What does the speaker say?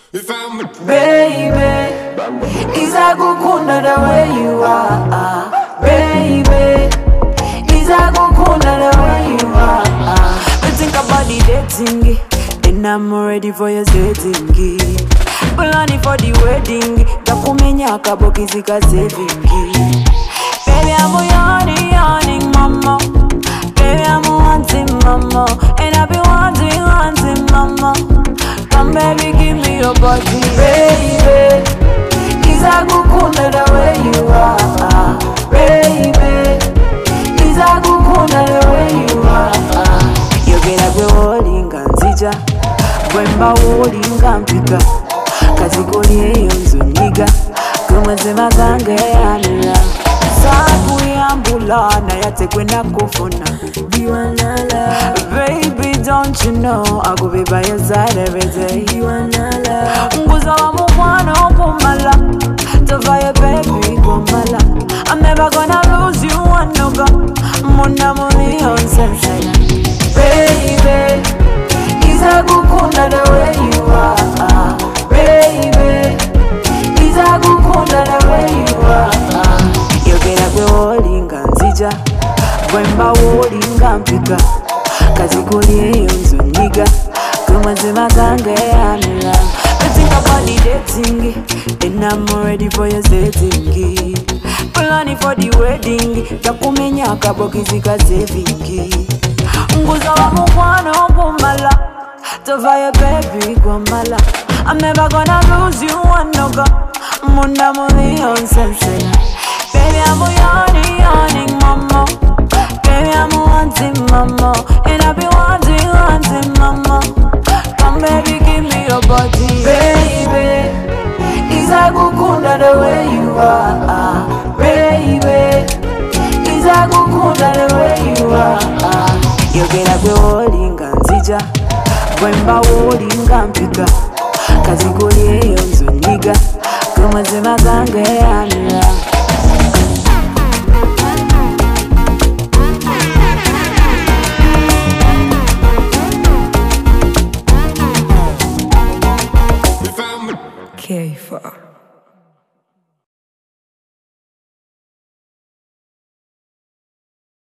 Baby, izakukunda the way you are. Baby, izakukunda the way you are. But think about the dating, and I'm ready for your dating. Planning for the wedding, takumenya kabokizi ka saving. Baby, I'm yawning, mama. Baby, I'm wanting, mama. And I've been wanting, mama. Come baby, give me your body. Baby, izakukunda the way you are. Baby, izakukunda the way you are. Yogera gwe wolinga nzija, bwemba wolinga mpika. Kazikoli eyo nzonyiga, gwe mazima gange yanira. Sakuyambula nayate kwenda kufuna. You wanna baby, don't you know I go be by your side every day. You wanna love nguza wa mukwano kumala, tovaya baby kumala. I'm never gonna lose you one no go. Muna muni on sensei. Baby, izakukunda the way you are. Baby, izakukunda the way you are. Yogera gwe wolinga nzija, bwemba wolinga mpika. Kazikoli eyo nzonyiga, gwe mazima gange yanira. But think about the dating, and I'm ready for your dating. Planning for the wedding, takumenya kabokizi ka saving. Nguza wa mukwano kumala, tovaya baby kumala. I'm never gonna lose you one no go. Munda muni on sensei. Baby, I'm yawning, mama. Baby, I'm wanting, mama. And I've been wanting, mama. Come baby, give me your body. Baby, izakukunda the way you are. Baby, izakukunda the way you are. Yogera gwe wolinga nzija, bwemba wolinga mpika. Kazikoli eyo nzonyiga, gwe mazima gange yanira. K4